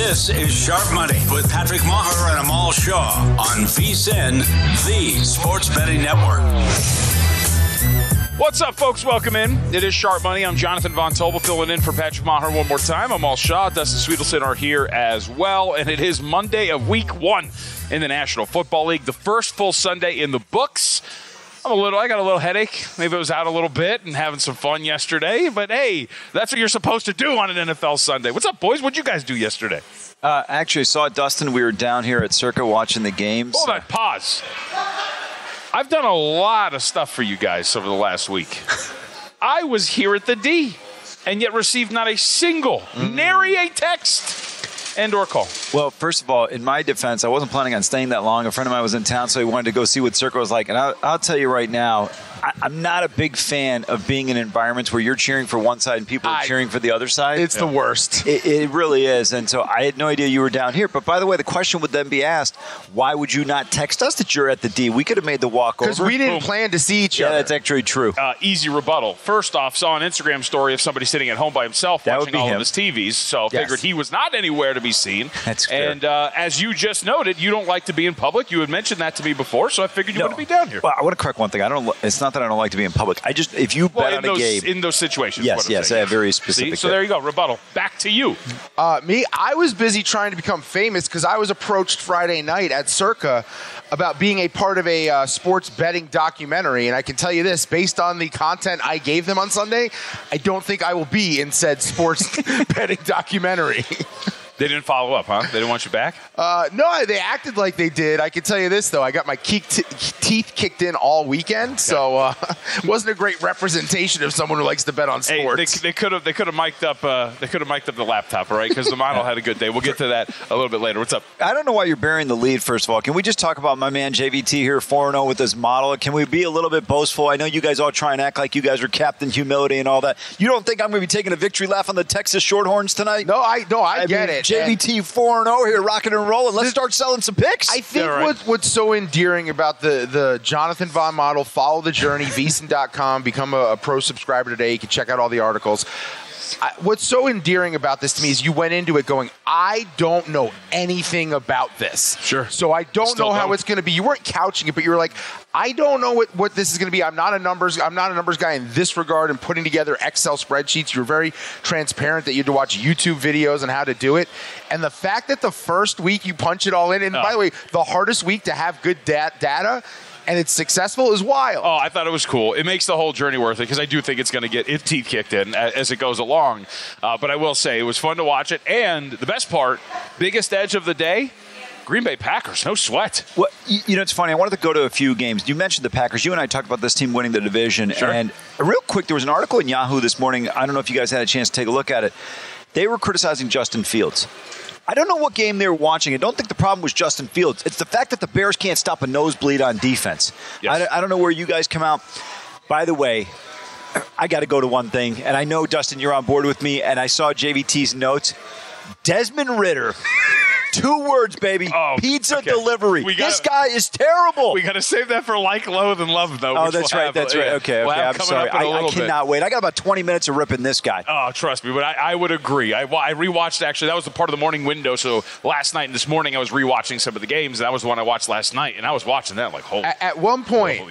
This is Sharp Money with Patrick Maher and Amal Shaw on VSiN, the Sports Betting Network. What's up, folks? Welcome in. It is Sharp Money. I'm Jonathan Von Tobel filling in for Patrick Maher one more time. Amal Shaw, Dustin Sweetelson are here as well. And it is Monday of week 1 in the National Football League. The first full Sunday in the books. I got a little headache. Maybe I was out a little bit and having some fun yesterday. But, hey, that's what you're supposed to do on an NFL Sunday. What's up, boys? What'd you guys do yesterday? Actually, I saw Dustin. We were down here at Circa watching the games. Hold on. Pause. I've done a lot of stuff for you guys over the last week. I was here at the D and yet received not a single, nary a text and or call. Well, first of all, in my defense, I wasn't planning on staying that long. A friend of mine was in town, so he wanted to go see what Circa was like. And I'll tell you right now, I'm not a big fan of being in environments where you're cheering for one side and people are cheering for the other side. It's the worst. It really is. And so I had no idea you were down here. But by the way, the question would then be asked, why would you not text us that you're at the D? We could have made the walk over. Because we didn't plan to see each other. Yeah, that's actually true. Easy rebuttal. First off, saw an Instagram story of somebody sitting at home by himself watching all of his TVs. So figured he was not anywhere to be seen. That's fair. And as you just noted, you don't like to be in public. You had mentioned that to me before, so I figured you wouldn't be down here. Well, I want to correct one thing. It's not that I don't like to be in public. If you bet on a game. In those situations. Yes, I have very specific. So there you go. Rebuttal. Back to you. I was busy trying to become famous because I was approached Friday night at Circa about being a part of a sports betting documentary. And I can tell you this, based on the content I gave them on Sunday, I don't think I will be in said sports betting documentary. They didn't follow up, huh? They didn't want you back? No, they acted like they did. I can tell you this, though. I got my teeth kicked in all weekend, so it wasn't a great representation of someone who likes to bet on sports. Hey, they could have mic'd up the laptop, all right? Because the model had a good day. We'll get to that a little bit later. What's up? I don't know why you're burying the lead, first of all. Can we just talk about my man JVT here, 4-0 with this model? Can we be a little bit boastful? I know you guys all try and act like you guys are Captain Humility and all that. You don't think I'm going to be taking a victory lap on the Texas Shorthorns tonight? No, I get it. JVT 4-0 here, rocking and rolling. Let's start selling some picks. I think what's so endearing about the Jonathan Vaughn model, follow the journey, VSiN.com, become a pro subscriber today. You can check out all the articles. What's so endearing about this to me is you went into it going, I don't know anything about this. Sure. So I don't know how it's going to be. You weren't couching it, but you were like, I don't know what this is going to be. I'm not a numbers guy in this regard and putting together Excel spreadsheets. You're very transparent that you had to watch YouTube videos on how to do it. And the fact that the first week you punch it all in, and by the way, the hardest week to have good data, and it's successful is wild. Oh, I thought it was cool. It makes the whole journey worth it because I do think it's going to get its teeth kicked in as it goes along. But I will say it was fun to watch it. And the best part, biggest edge of the day, Green Bay Packers, no sweat. Well, it's funny. I wanted to go to a few games. You mentioned the Packers. You and I talked about this team winning the division. Sure. And real quick, there was an article in Yahoo this morning. I don't know if you guys had a chance to take a look at it. They were criticizing Justin Fields. I don't know what game they were watching. I don't think the problem was Justin Fields. It's the fact that the Bears can't stop a nosebleed on defense. Yes. I don't know where you guys come out. By the way, I got to go to one thing, and I know, Dustin, you're on board with me, and I saw JVT's notes. Desmond Ridder. 2 words, baby. Pizza delivery. This guy is terrible. We got to save that for Like, Loathe, and Love, though. Oh, that's right. Okay. I'm sorry. I cannot wait. I got about 20 minutes of ripping this guy. Oh, trust me. But I would agree. I rewatched, actually. That was the part of the morning window. So last night and this morning, I was rewatching some of the games. And that was the one I watched last night. And I was watching that like, holy. At one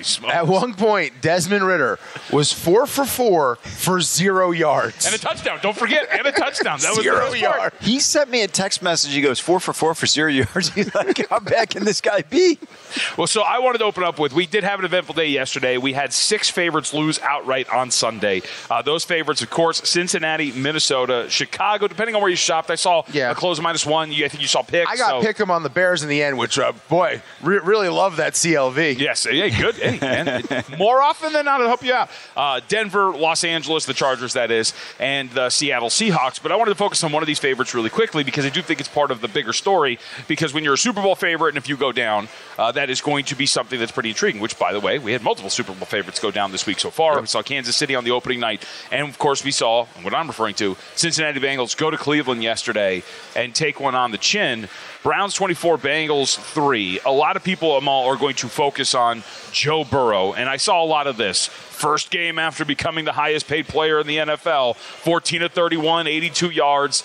point, Desmond Ridder was 4 for 4 for 0 yards. And a touchdown. Don't forget. And a touchdown. That was 0 yards. He sent me a text message. He goes, 4 for 4 for 0 yards. He's like, how bad can this guy be? Well, so I wanted to open up with, we did have an eventful day yesterday. We had 6 favorites lose outright on Sunday. Those favorites, of course, Cincinnati, Minnesota, Chicago, depending on where you shopped. I saw a close of -1. I think you saw picks. I got pick 'em on the Bears in the end, which, really love that CLV. Yes, good. Hey, man. More often than not, I'll help you out. Denver, Los Angeles, the Chargers, that is, and the Seattle Seahawks. But I wanted to focus on one of these favorites really quickly because I do think it's part of the bigger story. Because when you're a Super Bowl favorite and if you go down, that is going to be something that's pretty intriguing, which, by the way, we had multiple Super Bowl favorites go down this week so far. We saw Kansas City on the opening night. And, of course, we saw, what I'm referring to, Cincinnati Bengals go to Cleveland yesterday and take one on the chin. Browns 24, Bengals 3. A lot of people, Amal, are going to focus on Joe Burrow. And I saw a lot of this. First game after becoming the highest paid player in the NFL, 14 of 31, 82 yards.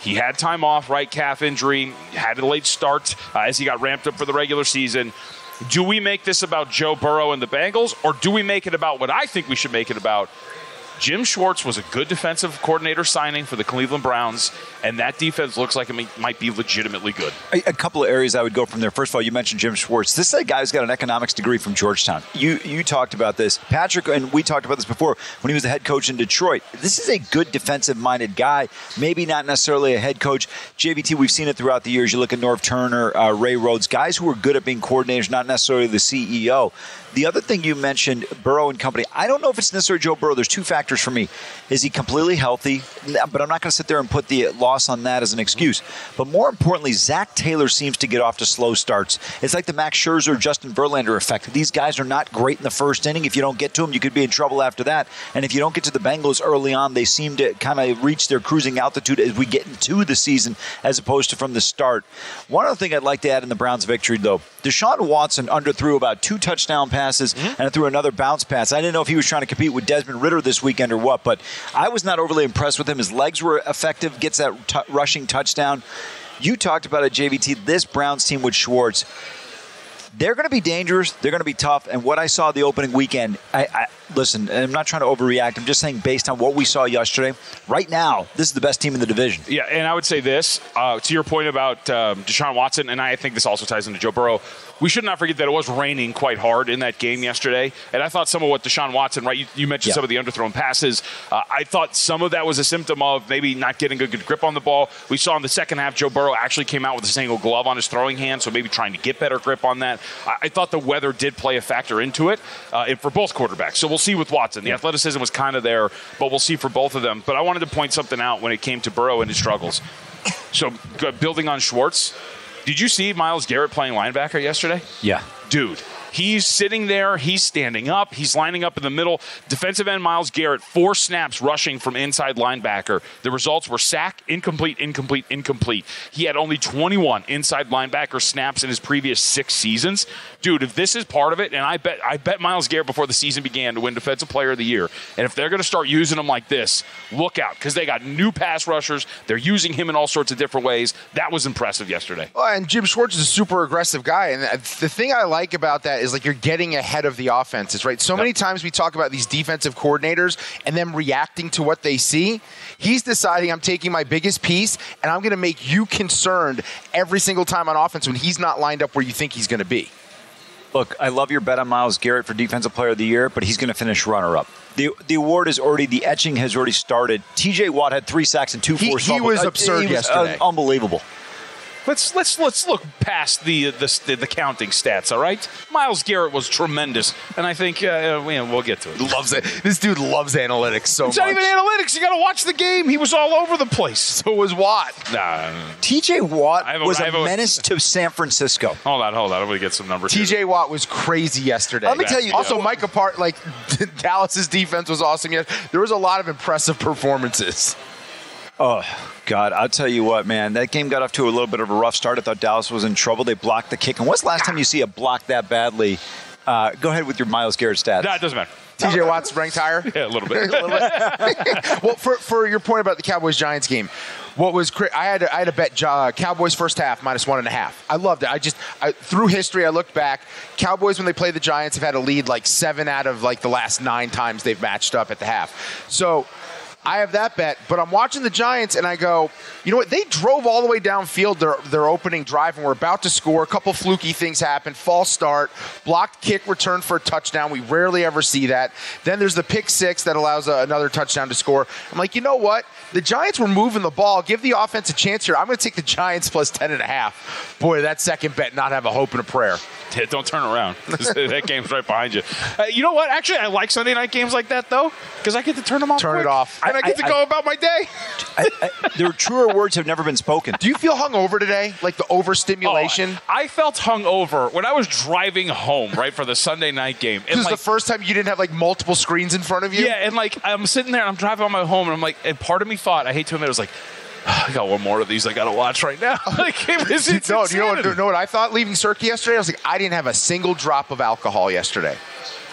He had time off, right calf injury, had a late start as he got ramped up for the regular season. Do we make this about Joe Burrow and the Bengals, or do we make it about what I think we should make it about? Jim Schwartz was a good defensive coordinator signing for the Cleveland Browns, and that defense looks like it might be legitimately good. A couple of areas I would go from there. First of all, you mentioned Jim Schwartz. This is a guy who's got an economics degree from Georgetown. You talked about this. Patrick, and we talked about this before when he was the head coach in Detroit. This is a good defensive-minded guy, maybe not necessarily a head coach. JVT, we've seen it throughout the years. You look at Norv Turner, Ray Rhodes, guys who are good at being coordinators, not necessarily the CEO. The other thing you mentioned, Burrow and company, I don't know if it's necessarily Joe Burrow. There's two factors for me. Is he completely healthy? But I'm not going to sit there and put the loss on that as an excuse. But more importantly, Zach Taylor seems to get off to slow starts. It's like the Max Scherzer, Justin Verlander effect. These guys are not great in the first inning. If you don't get to them, you could be in trouble after that. And if you don't get to the Bengals early on, they seem to kind of reach their cruising altitude as we get into the season as opposed to from the start. One other thing I'd like to add in the Browns' victory, though, Deshaun Watson underthrew about 2 touchdown passes and threw another bounce pass. I didn't know if he was trying to compete with Desmond Ridder this weekend or what, but I was not overly impressed with him. His legs were effective, gets that rushing touchdown. You talked about it, JVT, this Browns team with Schwartz. They're going to be dangerous. They're going to be tough. And what I saw the opening weekend, listen, I'm not trying to overreact. I'm just saying based on what we saw yesterday, right now, this is the best team in the division. Yeah, and I would say this, to your point about Deshaun Watson, and I think this also ties into Joe Burrow, we should not forget that it was raining quite hard in that game yesterday. And I thought some of what Deshaun Watson, right, you mentioned some of the underthrown passes. I thought some of that was a symptom of maybe not getting a good grip on the ball. We saw in the second half, Joe Burrow actually came out with a single glove on his throwing hand, so maybe trying to get better grip on that. I thought the weather did play a factor into it for both quarterbacks. So we'll see with Watson. The athleticism was kind of there, but we'll see for both of them. But I wanted to point something out when it came to Burrow and his struggles. So building on Schwartz, did you see Myles Garrett playing linebacker yesterday? Yeah. Dude, he's sitting there. He's standing up. He's lining up in the middle. Defensive end Myles Garrett, 4 snaps rushing from inside linebacker. The results were sack, incomplete, incomplete, incomplete. He had only 21 inside linebacker snaps in his previous 6 seasons. Dude, if this is part of it, and I bet Myles Garrett before the season began to win Defensive Player of the Year. And if they're going to start using him like this, look out, because they got new pass rushers. They're using him in all sorts of different ways. That was impressive yesterday. Well, and Jim Schwartz is a super aggressive guy. And the thing I like about that is like you're getting ahead of the offenses, right? So many times we talk about these defensive coordinators and them reacting to what they see. He's deciding I'm taking my biggest piece and I'm going to make you concerned every single time on offense when he's not lined up where you think he's going to be. Look, I love your bet on Myles Garrett for Defensive Player of the Year, but he's going to finish runner-up. The award is already, the etching has already started. TJ Watt had 3 sacks and 2 forced fumbles. He was absurd yesterday. Unbelievable. Let's look past the counting stats, all right? Myles Garrett was tremendous, and I think we'll get to it. Loves it. This dude loves analytics so much. It's not even analytics. You got to watch the game. He was all over the place. So was Watt. TJ Watt was a menace to San Francisco. Hold on. I'm going to get some numbers. TJ Watt was crazy yesterday. Let me tell you. Also, Micah Parsons, like Dallas's defense was awesome. There was a lot of impressive performances. Oh, God, I'll tell you what, man. That game got off to a little bit of a rough start. I thought Dallas was in trouble. They blocked the kick. And when's the last time you see a block that badly? Go ahead with your Myles Garrett stats. No, it doesn't matter. TJ Watt's ranked higher? Yeah, a little bit. Well, for your point about the Cowboys-Giants game, what was I had to bet Cowboys first half -1.5. I loved it. Through history, I looked back. Cowboys, when they play the Giants, have had a lead like 7 out of like the last 9 times they've matched up at the half. So I have that bet, but I'm watching the Giants and I go, you know what? They drove all the way downfield their opening drive and we're about to score. A couple fluky things happen. False start, blocked kick return for a touchdown. We rarely ever see that. Then there's the pick 6 that allows another touchdown to score. I'm like, you know what? The Giants were moving the ball. Give the offense a chance here. I'm going to take the Giants plus 10.5. Boy, that second bet not have a hope and a prayer. Don't turn around. That game's right behind you. You know what? Actually, I like Sunday night games like that, though, because I get to turn them off Turn quick. it off. And I get to go about my day. Their truer words have never been spoken. Do you feel hungover today? Like the overstimulation? I felt hungover when I was driving home, right, for the Sunday night game. This is the first time you didn't have like multiple screens in front of you? Yeah, and like I'm sitting there and I'm driving on my home and I'm like, and part of me thought, I hate to admit, it was like, I got one more of these I got to watch right now. Like, it was no, do you know what I thought leaving Cirque yesterday? I was like, I didn't have a single drop of alcohol yesterday.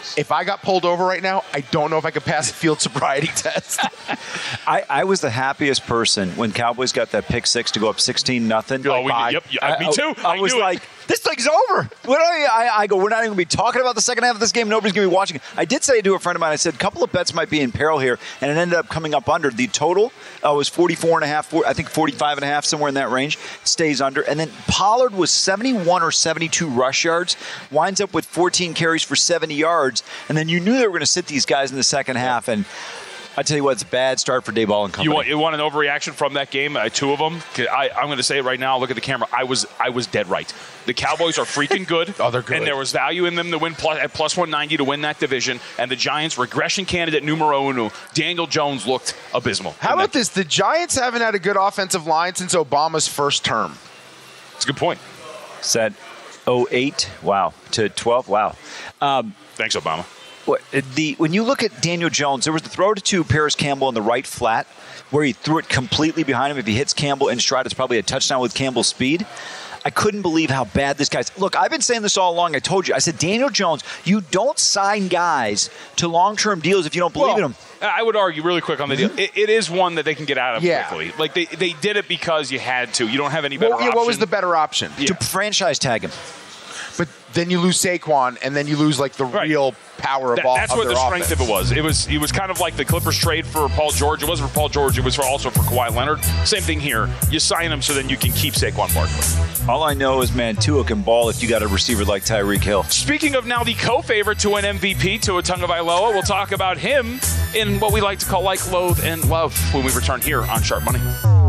if I got pulled over right now, I don't know if I could pass a field sobriety test. I was the happiest person when Cowboys got that pick six to go up 16-0. Me too. I was like, this thing's over. I go, we're not even going to be talking about the second half of this game. Nobody's going to be watching it. I did say to a friend of mine, I said, a couple of bets might be in peril here, and it ended up coming up under. The total was 44.5, I think 45.5, somewhere in that range, stays under. And then Pollard was 71 or 72 rush yards, winds up with 14 carries for 70 yards, and then you knew they were going to sit these guys in the second half, and I tell you what, it's a bad start for Daboll and company. You want an overreaction from that game? Two of them. I'm going to say it right now. Look at the camera. I was dead right. The Cowboys are freaking good. Oh, they're good. And there was value in them to win at plus 190 to win that division. And the Giants, regression candidate numero uno, Daniel Jones, looked abysmal. How about this? The Giants haven't had a good offensive line since Obama's first term. That's a good point. Said 08, wow, to 12, wow. Thanks, Obama. When you look at Daniel Jones, there was the throw to Paris Campbell in the right flat where he threw it completely behind him. If he hits Campbell in stride, it's probably a touchdown with Campbell's speed. I couldn't believe how bad this guy's. Look, I've been saying this all along. I told you. I said, Daniel Jones, you don't sign guys to long-term deals if you don't believe in them. I would argue really quick on the deal. It is one that they can get out of quickly. Like, they did it because you had to. You don't have any better option. What was the better option? To franchise tag him. But then you lose Saquon, and then you lose like the real power of all. That's what the strength of it was. It was kind of like the Clippers trade for Paul George. It wasn't for Paul George. It was also for Kawhi Leonard. Same thing here. You sign him so then you can keep Saquon Barkley. All I know is, man, Tua can ball if you got a receiver like Tyreek Hill. Speaking of now the co-favorite to an MVP, Tua Tagovailoa, we'll talk about him in what we like to call like, loathe, and love when we return here on Sharp Money.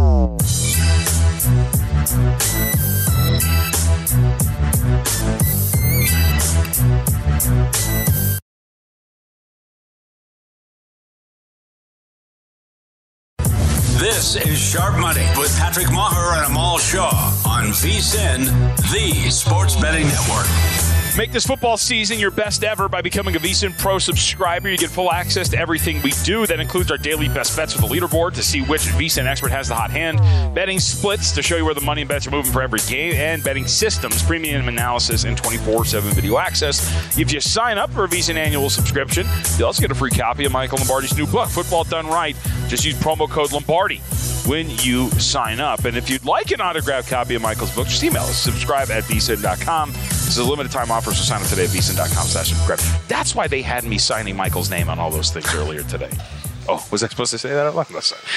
This is Sharp Money with Patrick Maher and Amal Shaw on VSiN, the Sports Betting Network. Make this football season your best ever by becoming a VSiN Pro subscriber. You get full access to everything we do. That includes our daily best bets with the leaderboard to see which VSiN expert has the hot hand, betting splits to show you where the money and bets are moving for every game, and betting systems, premium analysis, and 24/7 video access. If you sign up for a VSiN annual subscription, you'll also get a free copy of Michael Lombardi's new book, Football Done Right. Just use promo code Lombardi when you sign up. And if you'd like an autographed copy of Michael's book, just email us. Subscribe at VSiN.com. This is a limited time offer, so sign up today at VSiN.com/subscribe. That's why they had me signing Michael's name on all those things earlier today. Oh, was I supposed to say that out loud?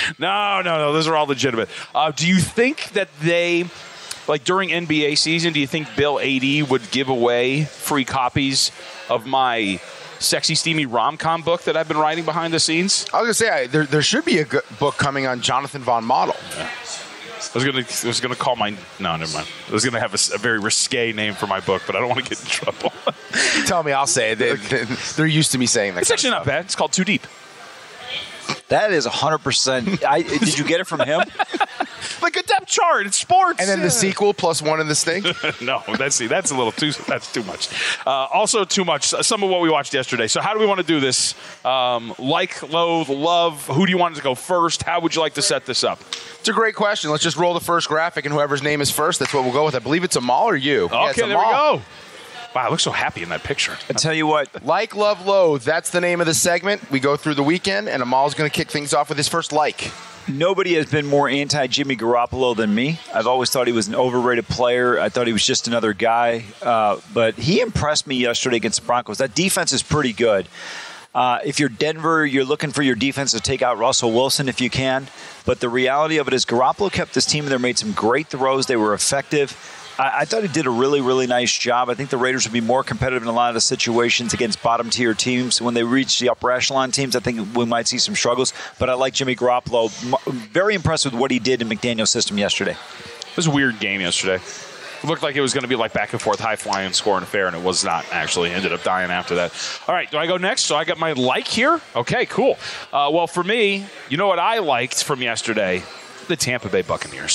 No. Those are all legitimate. Do you think that they, like during NBA season, do you think Bill AD would give away free copies of my sexy, steamy rom-com book that I've been writing behind the scenes? I was going to say, there should be a good book coming on Jonathan Von Model. Yeah. I was gonna call my no, never mind. I was gonna have a very risque name for my book, but I don't want to get in trouble. Tell me, I'll say it. They're used to me saying that. It's actually not bad. It's called Too Deep. That is 100%. Did you get it from him? Like a depth chart. It's sports. And then the sequel plus one in the stink? No, that's a little too. That's too much. Also too much. Some of what we watched yesterday. So how do we want to do this? Like, loathe, love. Who do you want to go first? How would you like to set this up? It's a great question. Let's just roll the first graphic, and whoever's name is first, that's what we'll go with. I believe it's Amal or you. Okay, there we go. Wow, I look so happy in that picture. I tell you what. Like, love, loathe. That's the name of the segment. We go through the weekend, and Amal's going to kick things off with his first like. Nobody has been more anti-Jimmy Garoppolo than me. I've always thought he was an overrated player. I thought he was just another guy. But he impressed me yesterday against the Broncos. That defense is pretty good. If you're Denver, you're looking for your defense to take out Russell Wilson if you can. But the reality of it is Garoppolo kept this team in there, made some great throws. They were effective. I thought he did a really, really nice job. I think the Raiders would be more competitive in a lot of the situations against bottom-tier teams. When they reach the upper echelon teams, I think we might see some struggles. But I like Jimmy Garoppolo. Very impressed with what he did in McDaniel's system yesterday. It was a weird game yesterday. It looked like it was going to be like back and forth, high-flying, scoring affair, and it was not actually. Ended up dying after that. All right, do I go next? So I got my like here? Okay, cool. Well, for me, you know what I liked from yesterday? The Tampa Bay Buccaneers.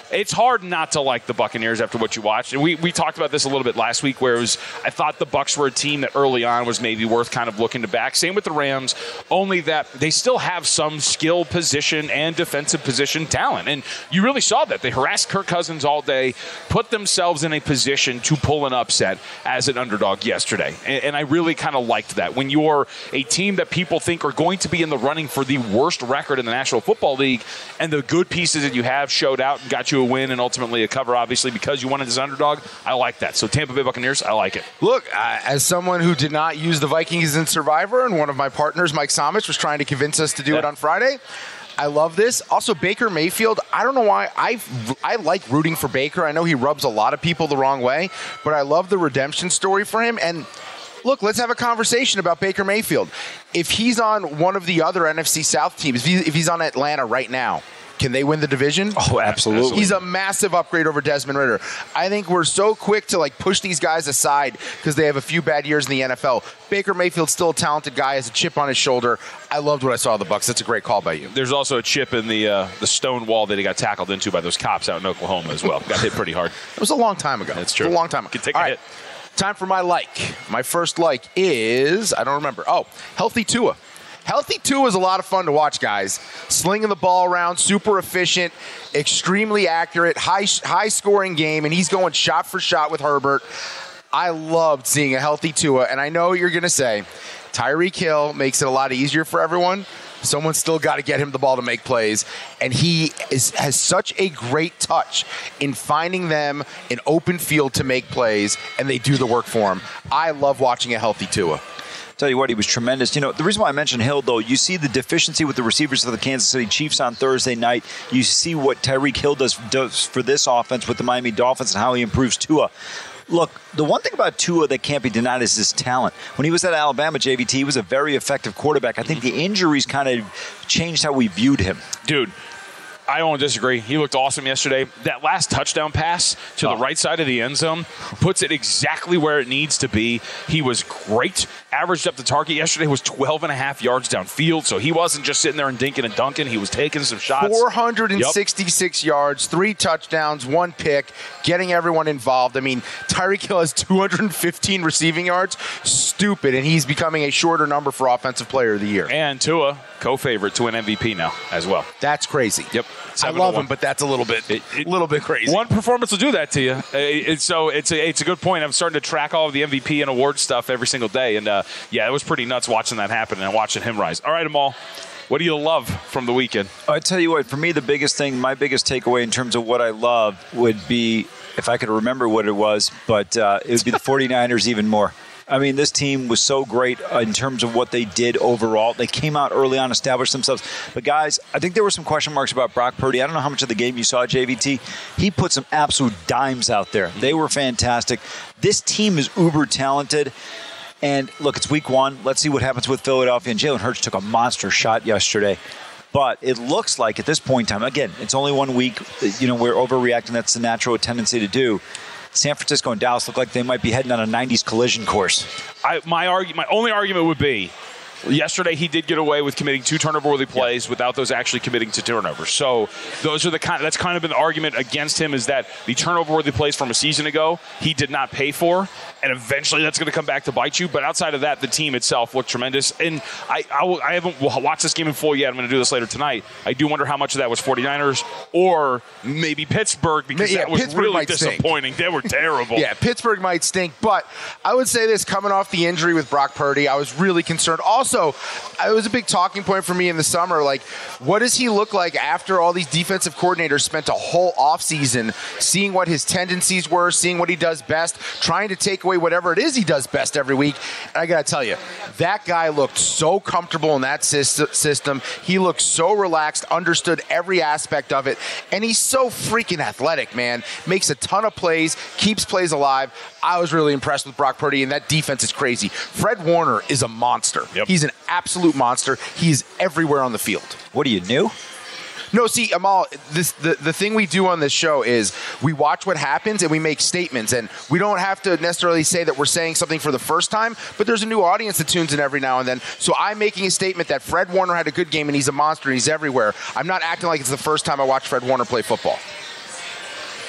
it's hard not to like the Buccaneers after what you watched. And we talked about this a little bit last week where I thought the Bucs were a team that early on was maybe worth kind of looking to back. Same with the Rams, only that they still have some skill position and defensive position talent. And you really saw that. They harassed Kirk Cousins all day, put themselves in a position to pull an upset as an underdog yesterday. And I really kind of liked that. When you're a team that people think are going to be in the running for the worst record in the National Football League, and the good pieces that you have showed out and got you a win and ultimately a cover, obviously, because you wanted this underdog, I like that. So Tampa Bay Buccaneers, I like it. Look, as someone who did not use the Vikings in Survivor, and one of my partners, Mike Somich, was trying to convince us to do it on Friday, I love this. Also, Baker Mayfield, I don't know why. I like rooting for Baker. I know he rubs a lot of people the wrong way, but I love the redemption story for him. And look, let's have a conversation about Baker Mayfield. If he's on one of the other NFC South teams, if he's on Atlanta right now, can they win the division? Oh, absolutely. He's a massive upgrade over Desmond Ridder. I think we're so quick to push these guys aside because they have a few bad years in the NFL. Baker Mayfield's still a talented guy, has a chip on his shoulder. I loved what I saw of the Bucs. That's a great call by you. There's also a chip in the stone wall that he got tackled into by those cops out in Oklahoma as well. Got hit pretty hard. It was a long time ago. That's true. It was a long time ago. Can take a hit. Time for my like. My first like is, I don't remember. Oh, Healthy Tua. Healthy Tua is a lot of fun to watch, guys. Slinging the ball around, super efficient, extremely accurate, high-scoring game, and he's going shot for shot with Herbert. I loved seeing a healthy Tua, and I know you're going to say Tyreek Hill makes it a lot easier for everyone. Someone's still got to get him the ball to make plays, and he has such a great touch in finding them an open field to make plays, and they do the work for him. I love watching a healthy Tua. Tell you what, he was tremendous. The reason why I mentioned Hill, though, you see the deficiency with the receivers for the Kansas City Chiefs on Thursday night. You see what Tyreek Hill does for this offense with the Miami Dolphins and how he improves Tua. Look, the one thing about Tua that can't be denied is his talent. When he was at Alabama, JVT, he was a very effective quarterback. I think the injuries kind of changed how we viewed him. Dude, I don't disagree. He looked awesome yesterday. That last touchdown pass to the right side of the end zone puts it exactly where it needs to be. He was great. Averaged up the target yesterday was 12.5 yards downfield, so he wasn't just sitting there and dinking and dunking. He was taking some shots. 466 yards, 3 touchdowns, 1 pick, getting everyone involved. I mean, Tyreek Hill has 215 receiving yards. Stupid, and he's becoming a shorter number for Offensive Player of the Year. And Tua, co-favorite to win MVP now as well. That's crazy. Yep. I love him, but that's a little bit crazy. One performance will do that to you. So it's a good point. I'm starting to track all of the MVP and award stuff every single day, and it was pretty nuts watching that happen and watching him rise. All right, Amal, what do you love from the weekend? I tell you what, for me, the biggest thing, my biggest takeaway in terms of what I love would be, if I could remember what it was, but it would be the 49ers even more. I mean, this team was so great in terms of what they did overall. They came out early on, established themselves. But, guys, I think there were some question marks about Brock Purdy. I don't know how much of the game you saw, JVT. He put some absolute dimes out there. They were fantastic. This team is uber talented. And, look, it's week 1. Let's see what happens with Philadelphia. And Jalen Hurts took a monster shot yesterday. But it looks like at this point in time, again, it's only 1 week. We're overreacting. That's the natural tendency to do. San Francisco and Dallas look like they might be heading on a 90s collision course. My only argument would be, yesterday he did get away with committing 2 turnover-worthy plays without those actually committing to turnovers. So those are that's kind of been the argument against him, is that the turnover-worthy plays from a season ago he did not pay for, and eventually that's going to come back to bite you. But outside of that, the team itself looked tremendous. And I haven't watched this game in full yet. I'm going to do this later tonight. I do wonder how much of that was 49ers or maybe Pittsburgh, because that was Pittsburgh really disappointing. They were terrible. Yeah, Pittsburgh might stink. But I would say this, coming off the injury with Brock Purdy, I was really concerned. Also, it was a big talking point for me in the summer. What does he look like after all these defensive coordinators spent a whole offseason seeing what his tendencies were, seeing what he does best, trying to take away whatever it is he does best every week? And I got to tell you, that guy looked so comfortable in that system. He looked so relaxed, understood every aspect of it, and he's so freaking athletic, man. Makes a ton of plays, keeps plays alive. I was really impressed with Brock Purdy, and that defense is crazy. Fred Warner is a monster. Yep. He's an absolute monster. He's everywhere on the field. What are you, new? No, see, Amal, the thing we do on this show is we watch what happens and we make statements. And we don't have to necessarily say that we're saying something for the first time, but there's a new audience that tunes in every now and then. So I'm making a statement that Fred Warner had a good game and he's a monster and he's everywhere. I'm not acting like it's the first time I watched Fred Warner play football.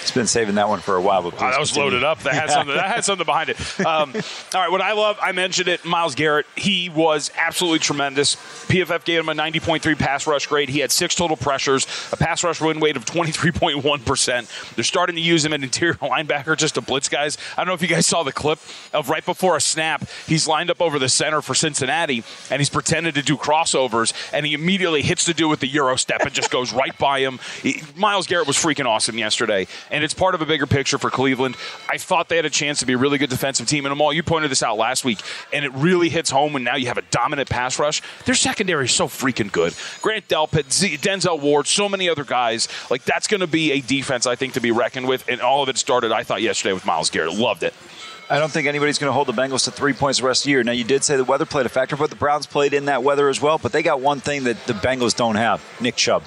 It's been saving that one for a while. But that was loaded up. That had something behind it. All right, what I love, I mentioned it, Myles Garrett. He was absolutely tremendous. PFF gave him a 90.3 pass rush grade. He had 6 total pressures, a pass rush win weight of 23.1%. They're starting to use him at interior linebacker just to blitz guys. I don't know if you guys saw the clip of right before a snap, he's lined up over the center for Cincinnati, and he's pretended to do crossovers, and he immediately hits the dude with the Euro step and just goes right by him. Myles Garrett was freaking awesome yesterday, and it's part of a bigger picture for Cleveland. I thought they had a chance to be a really good defensive team, and Amal, you pointed this out last week, and it really hits home when now you have a dominant pass rush. Their secondary is so freaking good. Grant Delpit, Denzel Ward, so many other guys. Like, that's going to be a defense, I think, to be reckoned with, and all of it started, I thought, yesterday with Myles Garrett. Loved it. I don't think anybody's going to hold the Bengals to 3 points the rest of the year. Now, you did say the weather played a factor, but the Browns played in that weather as well, but they got one thing that the Bengals don't have, Nick Chubb.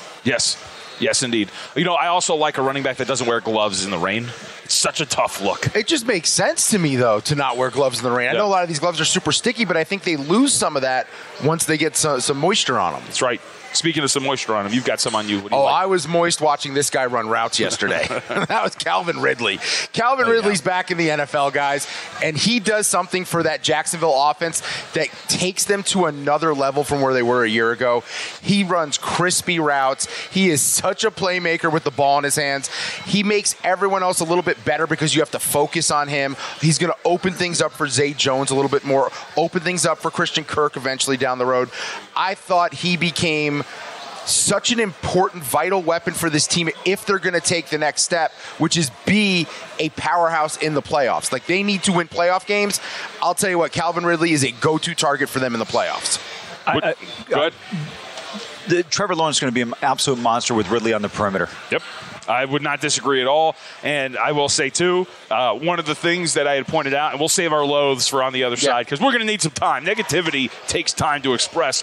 Yes, indeed. You know, I also like a running back that doesn't wear gloves in the rain. It's such a tough look. It just makes sense to me, though, to not wear gloves in the rain. Yep. I know a lot of these gloves are super sticky, but I think they lose some of that once they get some moisture on them. That's right. Speaking of some moisture on him, you've got some on you. What do you like? I was moist watching this guy run routes yesterday. That was Calvin Ridley. Ridley's back in the NFL, guys, and he does something for that Jacksonville offense that takes them to another level from where they were a year ago. He runs crispy routes. He is such a playmaker with the ball in his hands. He makes everyone else a little bit better because you have to focus on him. He's going to open things up for Zay Jones a little bit more, open things up for Christian Kirk eventually down the road. I thought he became such an important, vital weapon for this team if they're going to take the next step, which is be a powerhouse in the playoffs. Like, they need to win playoff games. I'll tell you what, Calvin Ridley is a go-to target for them in the playoffs. Go ahead. Trevor Lawrence is going to be an absolute monster with Ridley on the perimeter. Yep. I would not disagree at all. And I will say, too, one of the things that I had pointed out, and we'll save our loathes for on the other side because we're going to need some time. Negativity takes time to express.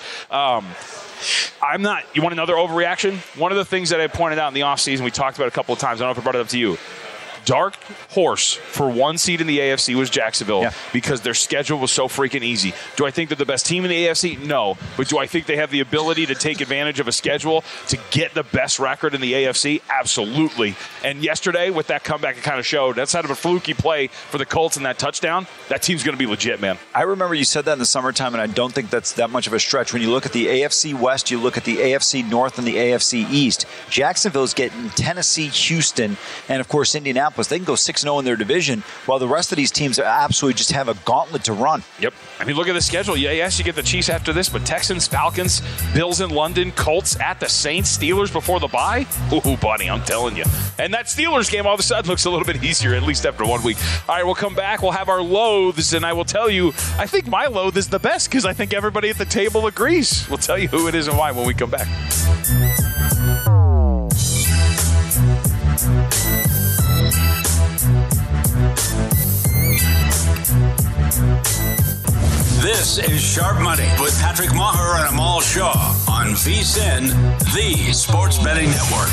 You want another overreaction? One of the things that I pointed out in the offseason, we talked about a couple of times, I don't know if I brought it up to you. Dark horse for one seed in the AFC was Jacksonville because their schedule was so freaking easy. Do I think they're the best team in the AFC? No. But do I think they have the ability to take advantage of a schedule to get the best record in the AFC? Absolutely. And yesterday, with that comeback, it kind of showed. Outside of a fluky play for the Colts and that touchdown, that team's going to be legit, man. I remember you said that in the summertime, and I don't think that's that much of a stretch. When you look at the AFC West, you look at the AFC North and the AFC East. Jacksonville's getting Tennessee, Houston, and, of course, Indianapolis. They can go 6-0 in their division, while the rest of these teams absolutely just have a gauntlet to run. Yep. I mean, look at the schedule. Yes, you get the Chiefs after this, but Texans, Falcons, Bills in London, Colts at the Saints, Steelers before the bye. Ooh, buddy, I'm telling you. And that Steelers game all of a sudden looks a little bit easier, at least after 1 week. All right, we'll come back. We'll have our loathes, and I will tell you, I think my loathe is the best because I think everybody at the table agrees. We'll tell you who it is and why when we come back. This is Sharp Money with Patrick Maher and Amal Shaw on VSiN, the Sports Betting Network.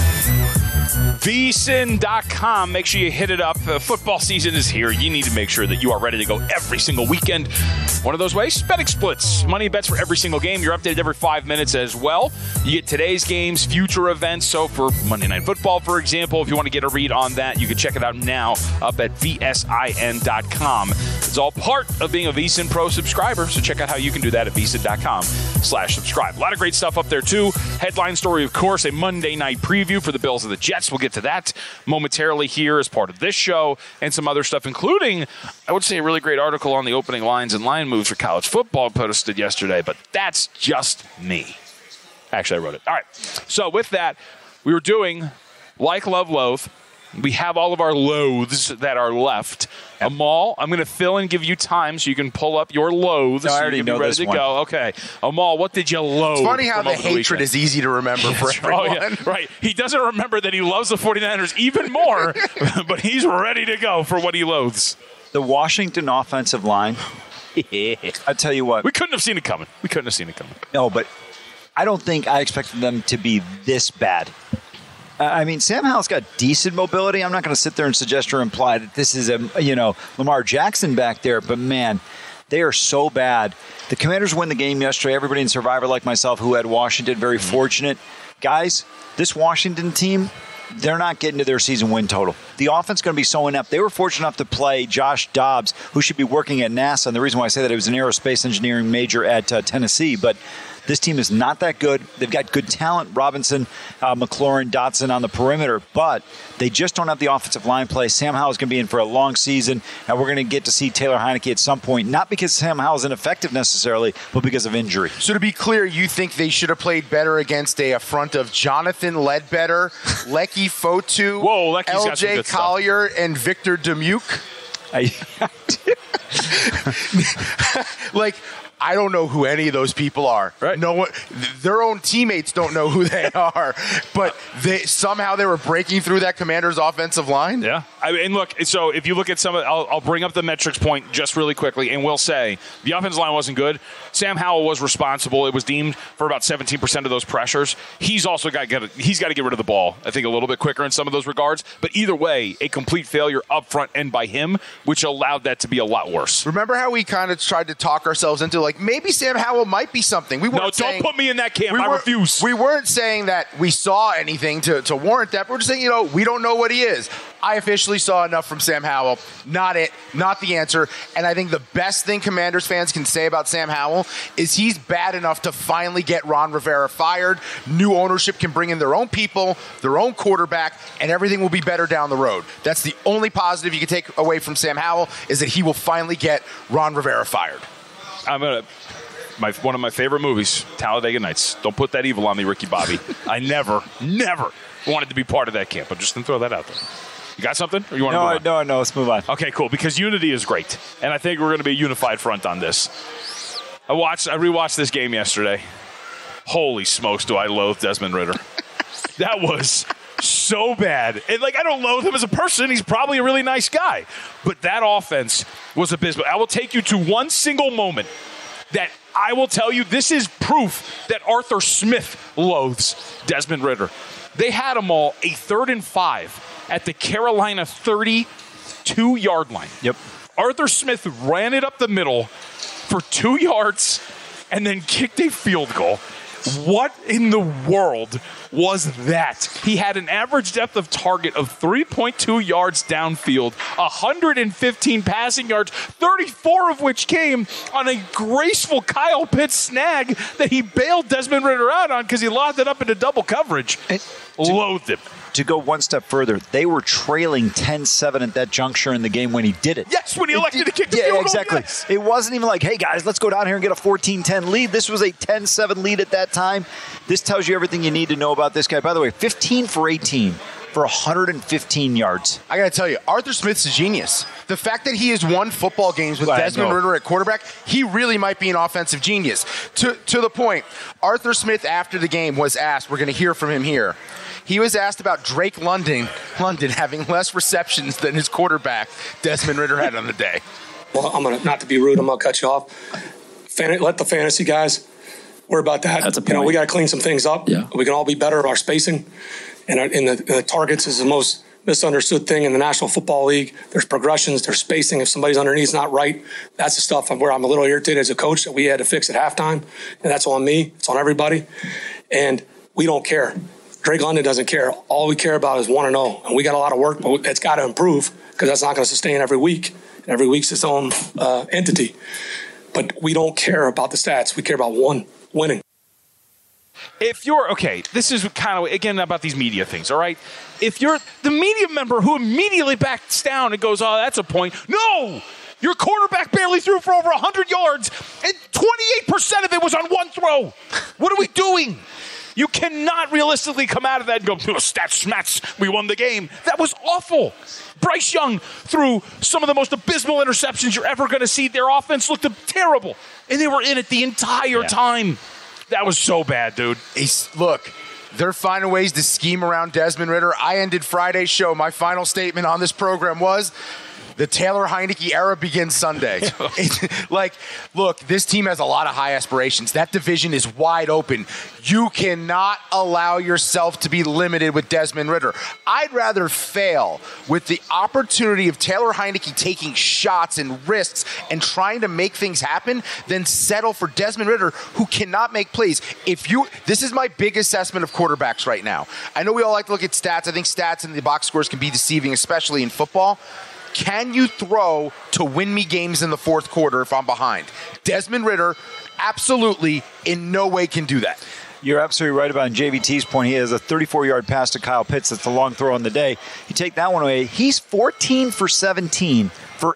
VSiN.com. Make sure you hit it up. Football season is here. You need to make sure that you are ready to go every single weekend. One of those ways, betting splits. Money bets for every single game. You're updated every 5 minutes as well. You get today's games, future events. So for Monday Night Football, for example, if you want to get a read on that, you can check it out now up at VSIN.com. It's all part of being a VSiN Pro subscriber. So check out how you can do that at VSiN.com/subscribe. A lot of great stuff up there, too. Headline story, of course, a Monday night preview for the Bills and the Jets. We'll get to that momentarily here as part of this show and some other stuff, including, I would say, a really great article on the opening lines and line moves for college football posted yesterday, but that's just me. Actually, I wrote it. All right. So with that, we were doing Like, Love, Loathe. We have all of our loathes that are left. Amal, I'm going to fill and give you time so you can pull up your loathes. No, I so already you can know be ready this to one. go. Okay. Amal, what did you loathe? It's funny how from the over hatred weekend? is easy to remember for everyone. Oh, yeah, right. He doesn't remember that he loves the 49ers even more, but he's ready to go for what he loathes. The Washington offensive line, I tell you what. We couldn't have seen it coming. No, but I don't think I expected them to be this bad. I mean, Sam Howell's got decent mobility. I'm not going to sit there and suggest or imply that this is Lamar Jackson back there, but man, they are so bad. The Commanders win the game yesterday. Everybody in Survivor like myself who had Washington, very fortunate. Guys, this Washington team, they're not getting to their season win total. The offense is going to be so inept. They were fortunate enough to play Josh Dobbs, who should be working at NASA. And the reason why I say that, he was an aerospace engineering major at Tennessee. But this team is not that good. They've got good talent, Robinson, McLaurin, Dotson on the perimeter, but they just don't have the offensive line play. Sam Howell's going to be in for a long season, and we're going to get to see Taylor Heineke at some point, not because Sam Howell's ineffective necessarily, but because of injury. So to be clear, you think they should have played better against a front of Jonathan Ledbetter, Lecky Fotu, LJ Collier, and Victor Demuke? I don't know who any of those people are. Right. No one, their own teammates don't know who they are. But somehow they were breaking through that Commander's offensive line. Yeah. And look, so if you look at some of, I'll bring up the metrics point just really quickly, and we'll say the offensive line wasn't good. Sam Howell was responsible. It was deemed for about 17% of those pressures. He's also got to get rid of the ball, I think, a little bit quicker in some of those regards. But either way, a complete failure up front and by him, which allowed that to be a lot worse. Remember how we kind of tried to talk ourselves into maybe Sam Howell might be something. Don't put me in that camp. I refuse. We weren't saying that we saw anything to warrant that. We're just saying, we don't know what he is. I officially saw enough from Sam Howell. Not it. Not the answer. And I think the best thing Commanders fans can say about Sam Howell is he's bad enough to finally get Ron Rivera fired. New ownership can bring in their own people, their own quarterback, and everything will be better down the road. That's the only positive you can take away from Sam Howell, is that he will finally get Ron Rivera fired. One of my favorite movies, Talladega Nights. Don't put that evil on me, Ricky Bobby. I never wanted to be part of that camp. I'm just going to throw that out there. You got something? Or you want to move on? No, let's move on. Okay, cool, because unity is great. And I think we're going to be a unified front on this. I rewatched this game yesterday. Holy smokes, do I loathe Desmond Ridder. That was so bad. And I don't loathe him as a person. He's probably a really nice guy. But that offense was abysmal. I will take you to one single moment that I will tell you this is proof that Arthur Smith loathes Desmond Ridder. They had them all a 3rd and 5 at the Carolina 32-yard line. Yep. Arthur Smith ran it up the middle for 2 yards and then kicked a field goal. What in the world was that? He had an average depth of target of 3.2 yards downfield, 115 passing yards, 34 of which came on a graceful Kyle Pitts snag that he bailed Desmond Ridder out on because he locked it up into double coverage. Loathed him. To go one step further, they were trailing 10-7 at that juncture in the game when he did it. Yes, when he elected to kick the field goal. Exactly. Yes. It wasn't even hey, guys, let's go down here and get a 14-10 lead. This was a 10-7 lead at that time. This tells you everything you need to know about this guy. By the way, 15 for 18 for 115 yards. I got to tell you, Arthur Smith's a genius. The fact that he has won football games with Desmond Ridder at quarterback, he really might be an offensive genius. To the point, Arthur Smith after the game was asked, we're going to hear from him here, he was asked about Drake London having less receptions than his quarterback, Desmond Ridder, had on the day. Well, I'm going to, not to be rude, I'm going to cut you off. Let the fantasy guys worry about that. That's a point. We got to clean some things up. Yeah. We can all be better at our spacing. And the targets is the most misunderstood thing in the National Football League. There's progressions, there's spacing. If somebody's underneath not right, that's the stuff where I'm a little irritated as a coach that we had to fix at halftime. And that's on me. It's on everybody. And we don't care. Drake London doesn't care. All we care about is 1-0. And we got a lot of work, but it's got to improve because that's not going to sustain every week. Every week's its own entity. But we don't care about the stats. We care about winning. If you're, okay, this is kind of, again, about these media things, all right? If you're the media member who immediately backs down and goes, oh, that's a point. No! Your quarterback barely threw for over 100 yards, and 28% of it was on one throw. What are we doing? You cannot realistically come out of that and go, stats, smats, we won the game. That was awful. Bryce Young threw some of the most abysmal interceptions you're ever going to see. Their offense looked terrible, and they were in it the entire time. That was so bad, dude. Look, they're finding ways to scheme around Desmond Ridder. I ended Friday's show. My final statement on this program was, The Taylor Heineke era begins Sunday. Look, this team has a lot of high aspirations. That division is wide open. You cannot allow yourself to be limited with Desmond Ridder. I'd rather fail with the opportunity of Taylor Heineke taking shots and risks and trying to make things happen than settle for Desmond Ridder, who cannot make plays. This is my big assessment of quarterbacks right now. I know we all like to look at stats. I think stats and the box scores can be deceiving, especially in football. Can you throw to win me games in the fourth quarter if I'm behind? Desmond Ridder absolutely in no way can do that. You're absolutely right about JVT's point. He has a 34-yard pass to Kyle Pitts. That's the long throw on the day. You take that one away, he's 14 for 17 for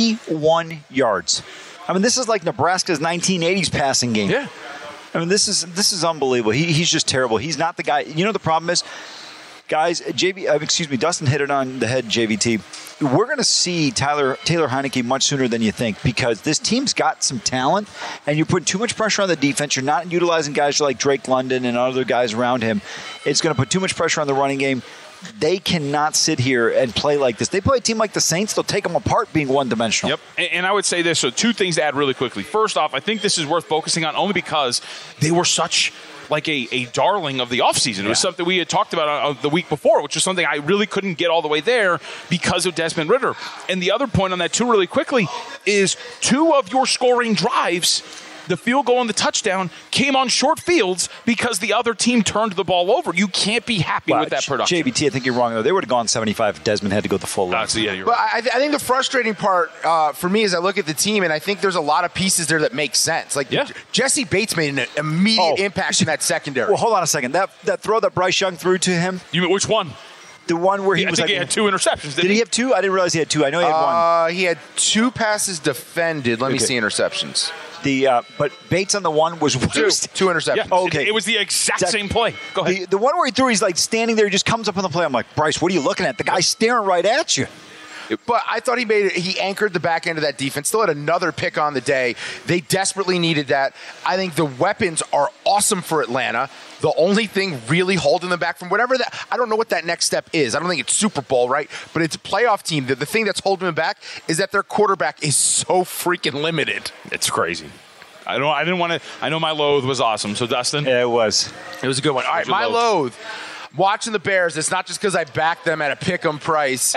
81 yards. I mean, this is like Nebraska's 1980s passing game. Yeah. I mean, this is unbelievable. He's just terrible. He's not the guy. You know, the problem is, guys, Dustin hit it on the head, JVT. We're going to see Taylor Heineke much sooner than you think, because this team's got some talent, and you're putting too much pressure on the defense. You're not utilizing guys like Drake London and other guys around him. It's going to put too much pressure on the running game. They cannot sit here and play like this. They play a team like the Saints, they'll take them apart being one-dimensional. Yep, and I would say this. So two things to add really quickly. First off, I think this is worth focusing on only because they were such like a darling of the offseason. It was something we had talked about the week before, which was something I really couldn't get all the way there because of Desmond Ridder. And the other point on that, too, really quickly, is two of your scoring drives, the field goal and the touchdown, came on short fields because the other team turned the ball over. You can't be happy with that production. JVT, I think you're wrong, though. They would have gone 75 if Desmond had to go the full length. So, yeah, you're but right. I think the frustrating part for me is I look at the team, and I think there's a lot of pieces there that make sense. Like, Jesse Bates made an immediate impact in that secondary. Well, hold on a second. That throw that Bryce Young threw to him. You mean which one? The one where he I was think he had two interceptions. Did he have two? I didn't realize he had two. I know he had one. He had two passes defended. Let me see interceptions. But Bates on the one was two interceptions. Yeah, it was the exact same play. Go ahead. The one where he threw, he's like standing there, he just comes up on the play. I'm like, Bryce, what are you looking at? The guy's staring right at you. But I thought he anchored the back end of that defense. Still had another pick on the day. They desperately needed that. I think the weapons are awesome for Atlanta. The only thing really holding them back from whatever that, I don't know what that next step is. I don't think it's Super Bowl, right? But it's a playoff team. The thing that's holding them back is that their quarterback is so freaking limited. It's crazy. I know my loathe was awesome. So, Dustin? Yeah, it was. It was a good one. All right, my loathe. Watching the Bears, it's not just because I backed them at a pick-em price,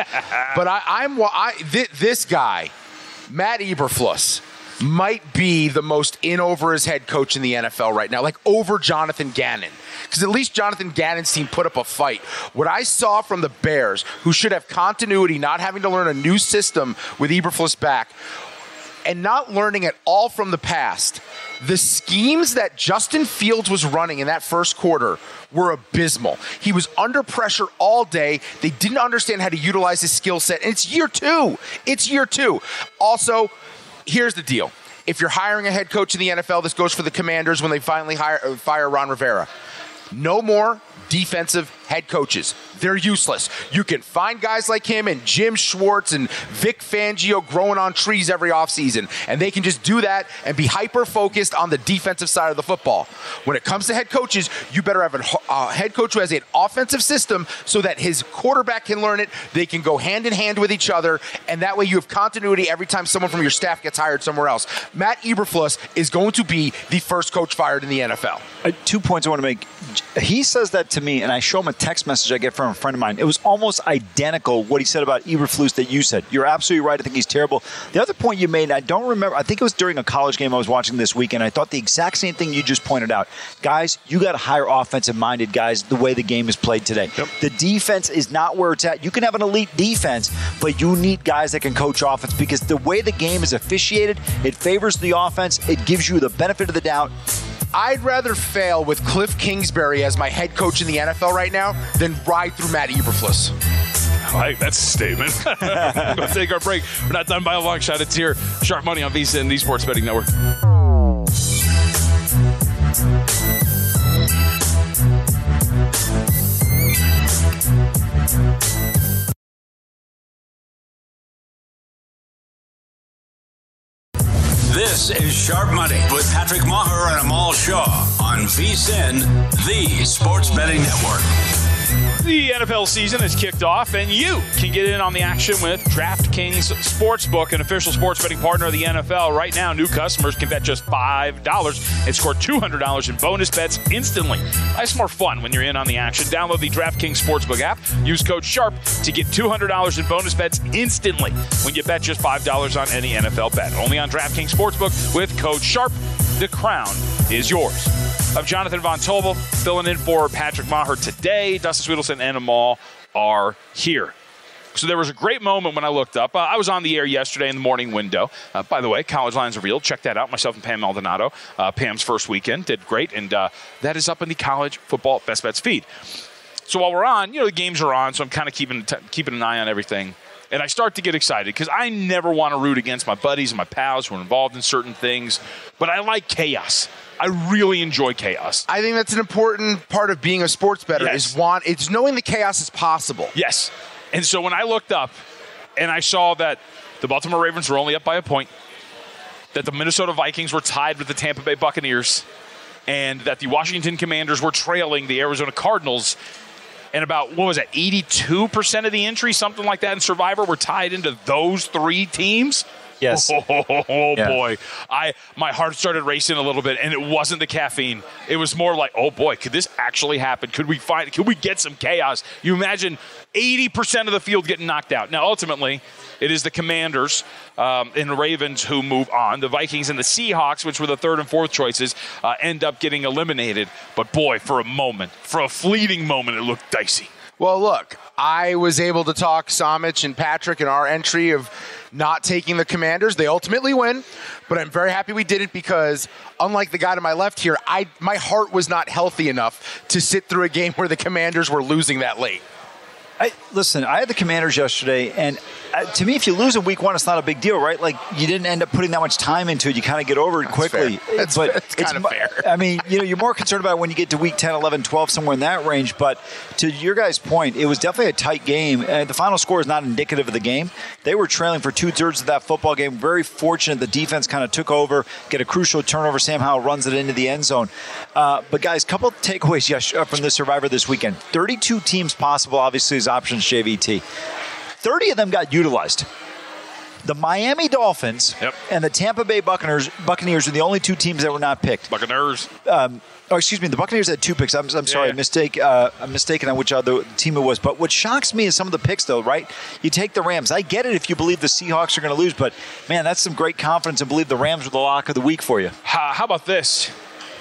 but this guy, Matt Eberflus, might be the most in over his head coach in the NFL right now, like over Jonathan Gannon. Because at least Jonathan Gannon's team put up a fight. What I saw from the Bears, who should have continuity, not having to learn a new system with Eberflus back, and not learning at all from the past, the schemes that Justin Fields was running in that first quarter were abysmal. He was under pressure all day. They didn't understand how to utilize his skill set. And it's year two. Also, here's the deal. If you're hiring a head coach in the NFL, this goes for the Commanders when they finally fire Ron Rivera. No more defensive head coaches. They're useless. You can find guys like him and Jim Schwartz and Vic Fangio growing on trees every offseason, and they can just do that and be hyper-focused on the defensive side of the football. When it comes to head coaches, you better have a head coach who has an offensive system so that his quarterback can learn it, they can go hand in hand with each other, and that way you have continuity every time someone from your staff gets hired somewhere else. Matt Eberflus is going to be the first coach fired in the NFL. 2 points I want to make. He says that to me, and I show him a text message I get from a friend of mine. It was almost identical what he said about Eberflus that you said. You're absolutely right. I think he's terrible. The other point you made, I don't remember, I think it was during a college game I was watching this weekend. I thought the exact same thing you just pointed out. Guys, you got to hire offensive-minded guys the way the game is played today. Yep. The defense is not where it's at. You can have an elite defense, but you need guys that can coach offense because the way the game is officiated, it favors the offense. It gives you the benefit of the doubt. I'd rather fail with Cliff Kingsbury as my head coach in the NFL right now than ride through Matt Eberflus. That's a statement. We're going to take our break. We're not done by a long shot. It's here. Sharp Money on VSiN, the Sports Betting Network. This is Sharp Money with Patrick Maher and Amal Shaw on VSiN, the Sports Betting Network. The NFL season has kicked off, and you can get in on the action with DraftKings Sportsbook, an official sports betting partner of the NFL. Right now, new customers can bet just $5 and score $200 in bonus bets instantly. That's more fun when you're in on the action. Download the DraftKings Sportsbook app. Use code SHARP to get $200 in bonus bets instantly when you bet just $5 on any NFL bet. Only on DraftKings Sportsbook with code SHARP. The crown is yours. I'm Jonathan Von Tobel, filling in for Patrick Maher today. Dustin Sweetelson and Amal are here. So there was a great moment when I looked up. I was on the air yesterday in the morning window. By the way, College Lines Revealed. Check that out. Myself and Pam Maldonado. Pam's first weekend did great, and that is up in the College Football Best Bets feed. So while we're on, the games are on, so I'm kind of keeping an eye on everything. And I start to get excited because I never want to root against my buddies and my pals who are involved in certain things, but I like chaos. I really enjoy chaos. I think that's an important part of being a sports bettor. Yes. It's knowing the chaos is possible. Yes. And so when I looked up and I saw that the Baltimore Ravens were only up by a point, that the Minnesota Vikings were tied with the Tampa Bay Buccaneers, and that the Washington Commanders were trailing the Arizona Cardinals, and about, 82% of the entries, something like that in Survivor, were tied into those three teams? Yes. Boy. My heart started racing a little bit, and it wasn't the caffeine. It was more like, oh boy, could this actually happen? Could we get some chaos? You imagine 80% of the field getting knocked out. Now, ultimately, it is the Commanders and the Ravens who move on. The Vikings and the Seahawks, which were the third and fourth choices, end up getting eliminated. But boy, for a fleeting moment, it looked dicey. Well, look, I was able to talk Samich and Patrick in our entry of not taking the Commanders. They ultimately win, but I'm very happy we did it because, unlike the guy to my left here, my heart was not healthy enough to sit through a game where the Commanders were losing that late. Listen, I had the Commanders yesterday, and to me, if you lose in week one, it's not a big deal, right? Like, you didn't end up putting that much time into it. You kind of get over it quickly. That's kind of fair. I mean, you're more concerned about it when you get to week 10, 11, 12, somewhere in that range. But to your guys' point, it was definitely a tight game. The final score is not indicative of the game. They were trailing for 2/3 of that football game. Very fortunate the defense kind of took over, get a crucial turnover. Sam Howell runs it into the end zone. But, guys, couple takeaways from the Survivor this weekend. 32 teams possible, obviously, is options, JVT. 30 of them got utilized. The Miami Dolphins and the Tampa Bay Buccaneers are the only two teams that were not picked. Buccaneers. The Buccaneers had 2 picks. I'm sorry, I'm mistaken on which other team it was. But what shocks me is some of the picks, though, right? You take the Rams. I get it if you believe the Seahawks are going to lose, but, man, that's some great confidence and believe the Rams were the lock of the week for you. How about this?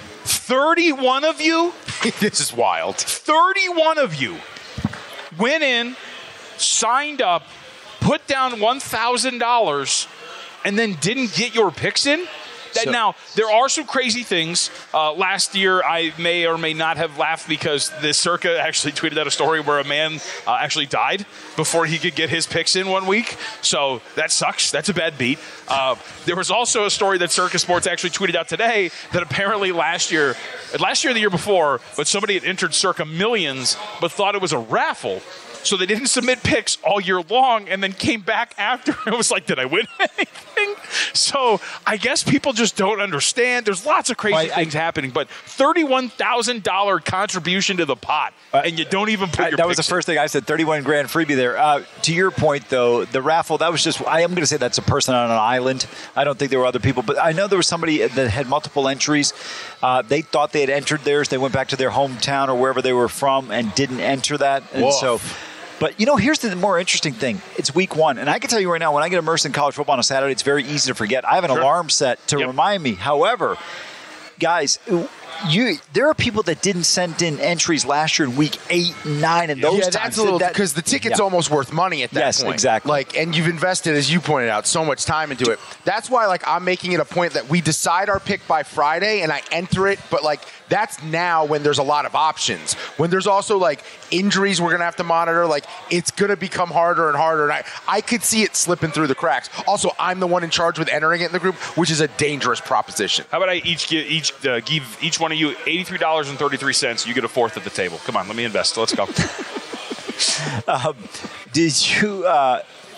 31 of you? This is wild. 31 of you went in, signed up, put down $1,000, and then didn't get your picks in? Now, there are some crazy things. Last year, I may or may not have laughed because the Circa actually tweeted out a story where a man actually died before he could get his picks in 1 week. So that sucks. That's a bad beat. There was also a story that Circa Sports actually tweeted out today that apparently last year or the year before, but somebody had entered Circa Millions but thought it was a raffle. So they didn't submit picks all year long and then came back after and was like, did I win anything? So I guess people just don't understand. There's lots of crazy things happening, but $31,000 contribution to the pot, and you don't even put your That was the first thing I said, 31 grand freebie there. To your point, though, the raffle, that was just, I am going to say that's a person on an island. I don't think there were other people, but I know there was somebody that had multiple entries. They thought they had entered theirs. They went back to their hometown or wherever they were from and didn't enter that. And so... But, here's the more interesting thing. It's week one. And I can tell you right now, when I get immersed in college football on a Saturday, it's very easy to forget. I have an alarm set to remind me. However, guys, there are people that didn't send in entries last year in week 8, 9, and those times. That's a little, because the ticket's almost worth money at that point. Yes, exactly. And you've invested, as you pointed out, so much time into it. That's why, I'm making it a point that we decide our pick by Friday, and I enter it, but, that's now when there's a lot of options. When there's also, injuries we're going to have to monitor, it's going to become harder and harder, and I could see it slipping through the cracks. Also, I'm the one in charge with entering it in the group, which is a dangerous proposition. How about I give each one of you $83.33. You get a fourth at the table. Come on, let me invest. Let's go. Did you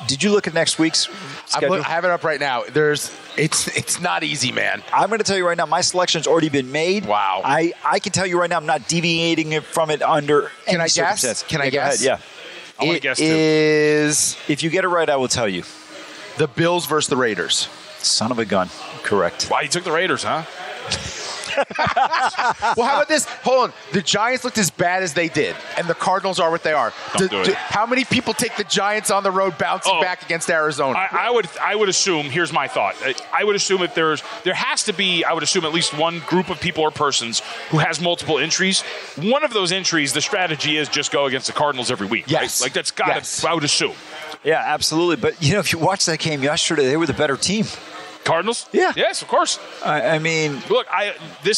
Did you look at next week's schedule? I have it up right now. It's not easy, man. I'm going to tell you right now, my selection's already been made. Wow. I can tell you right now, I'm not deviating from it under any circumstance. Can I guess? Yeah. I want to guess too. Is If you get it right, I will tell you. the Bills versus the Raiders. Son of a gun. Correct. Wow, you took the Raiders, huh? Well, how about this? Hold on. The Giants looked as bad as they did, and the Cardinals are what they are. Don't do it. How many people take the Giants on the road bouncing back against Arizona? I would assume, here's my thought. I would assume if there has to be, I would assume at least one group of people or persons who has multiple entries. One of those entries, the strategy is just go against the Cardinals every week. Yes. Right? Like that's got to, I would assume. Yeah, absolutely. But, if you watch that game yesterday, they were the better team. Cardinals? Yeah. Yes, of course. I mean. Look, I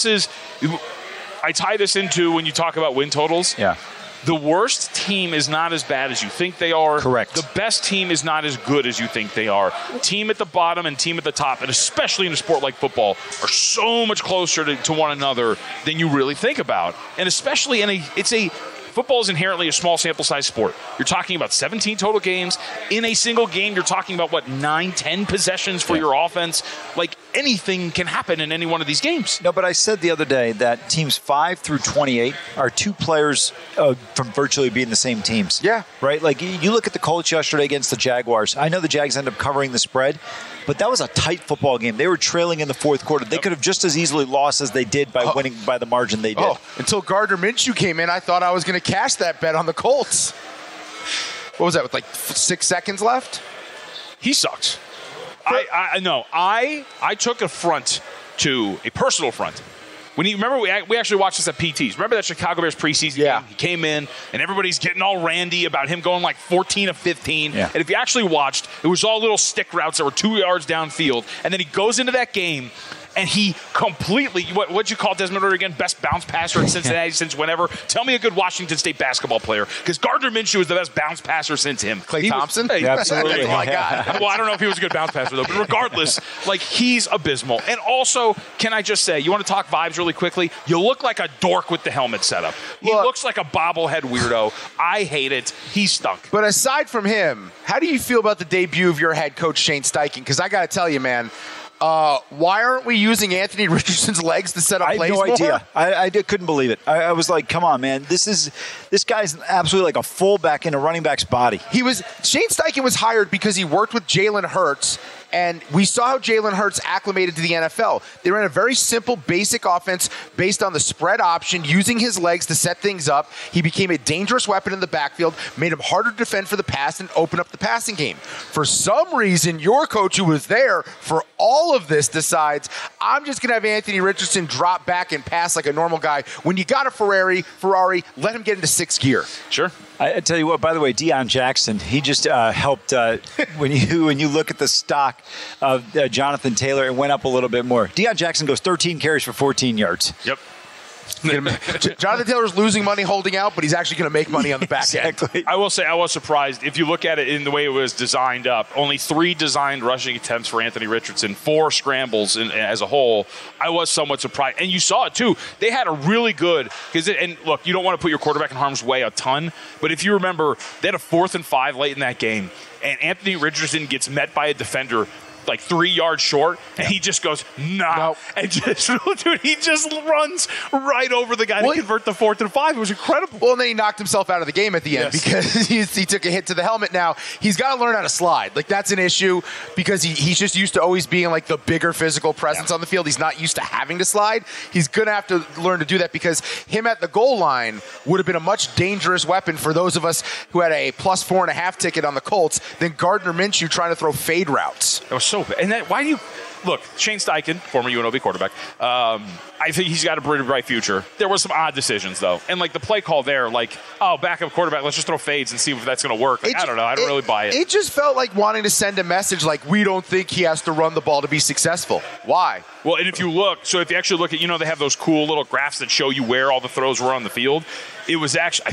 tie this into when you talk about win totals. Yeah. The worst team is not as bad as you think they are. Correct. The best team is not as good as you think they are. Team at the bottom and team at the top, and especially in a sport like football, are so much closer to one another than you really think about. And especially football is inherently a small sample size sport. You're talking about 17 total games. In a single game, you're talking about, 9, 10 possessions for your offense. Like, anything can happen in any one of these games. No, but I said the other day that teams 5 through 28 are two players from virtually being the same teams. Yeah. Right? Like, you look at the Colts yesterday against the Jaguars. I know the Jags end up covering the spread, but that was a tight football game. They were trailing in the fourth quarter. They could have just as easily lost as they did by winning by the margin they did. Until Gardner Minshew came in, I thought I was going to cash that bet on the Colts. What was that, with 6 seconds left? He sucks. I took a personal front. Remember we actually watched this at PT's. Remember that Chicago Bears preseason game? He came in, and everybody's getting all randy about him going 14 of 15. Yeah. And if you actually watched, it was all little stick routes that were 2 yards downfield. And then he goes into that game, and he completely, what'd you call Desmond Ridder again? Best bounce passer in Cincinnati since whenever? Tell me a good Washington State basketball player, because Gardner Minshew is the best bounce passer since him. Klay Thompson? Absolutely. That's all I got. Well, I don't know if he was a good bounce passer, though. But regardless, he's abysmal. And also, can I just say, you want to talk vibes really quickly? You look like a dork with the helmet setup. He looks like a bobblehead weirdo. I hate it. He stunk. But aside from him, how do you feel about the debut of your head coach, Shane Steichen? Because I got to tell you, man, why aren't we using Anthony Richardson's legs to set up plays more? I had no idea. I couldn't believe it. I was like, come on, man. This guy's absolutely like a fullback in a running back's body. Shane Steichen was hired because he worked with Jalen Hurts, and we saw how Jalen Hurts acclimated to the NFL. They ran a very simple, basic offense based on the spread option, using his legs to set things up. He became a dangerous weapon in the backfield, made him harder to defend for the pass, and open up the passing game. For some reason, your coach, who was there for all of this, decides, I'm just going to have Anthony Richardson drop back and pass like a normal guy. When you got a Ferrari, let him get into sixth gear. Sure. I tell you what, by the way, Deion Jackson, he just helped when you look at the stock of Jonathan Taylor, it went up a little bit more. Deion Jackson goes 13 carries for 14 yards. Yep. Jonathan Taylor's losing money holding out, but he's actually going to make money on the back end. I will say I was surprised. If you look at it in the way it was designed up, only 3 designed rushing attempts for Anthony Richardson, 4 scrambles as a whole. I was somewhat surprised. And you saw it, too. They had a really good – and look, you don't want to put your quarterback in harm's way a ton, but if you remember, they had a 4th and 5 late in that game, and Anthony Richardson gets met by a defender – 3 yards short, and he just goes, nope. And he just runs right over the guy to convert the 4th and 5. It was incredible. Well, and then he knocked himself out of the game at the end because he took a hit to the helmet. Now, he's got to learn how to slide. That's an issue because he's just used to always being the bigger physical presence on the field. He's not used to having to slide. He's going to have to learn to do that because him at the goal line would have been a much dangerous weapon for those of us who had a plus 4.5 ticket on the Colts than Gardner Minshew trying to throw fade routes. That was so bad. And why do you look? Shane Steichen, former UNLV quarterback. I think he's got a pretty bright future. There were some odd decisions though, and the play call there, backup quarterback, let's just throw fades and see if that's going to work. I don't know. I don't really buy it. It just felt like wanting to send a message we don't think he has to run the ball to be successful. Why? Well, and if you actually look at, they have those cool little graphs that show you where all the throws were on the field. It was actually,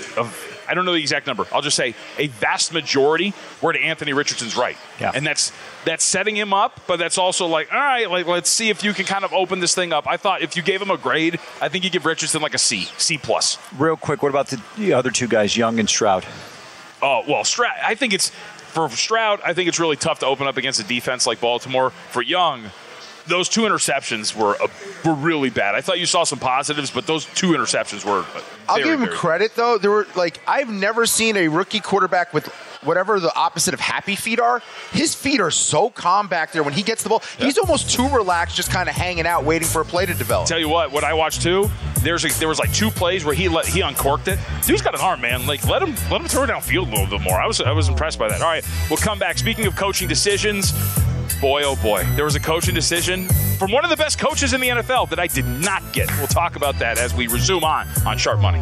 I don't know the exact number. I'll just say a vast majority were to Anthony Richardson's right. Yeah. And that's setting him up, but that's also all right, let's see if you can kind of open this thing up. I thought if you gave him a grade, I think you give Richardson a C+. Real quick, what about the other two guys, Young and Stroud? Oh, well, Stroud, I think it's For Stroud, I think it's really tough to open up against a defense like Baltimore. For Young, those 2 interceptions were really bad. I thought you saw some positives, but those 2 interceptions were I'll give him credit, though. There were I've never seen a rookie quarterback with whatever the opposite of happy feet are. His feet are so calm back there when he gets the ball. Yeah. He's almost too relaxed, just kind of hanging out, waiting for a play to develop. Tell you what I watched too. There was like 2 plays where he uncorked it. Dude's got an arm, man. Like let him throw it downfield a little bit more. I was impressed by that. All right, we'll come back. Speaking of coaching decisions, boy, oh boy, there was a coaching decision from one of the best coaches in the NFL that I did not get. We'll talk about that as we resume on Sharp Money.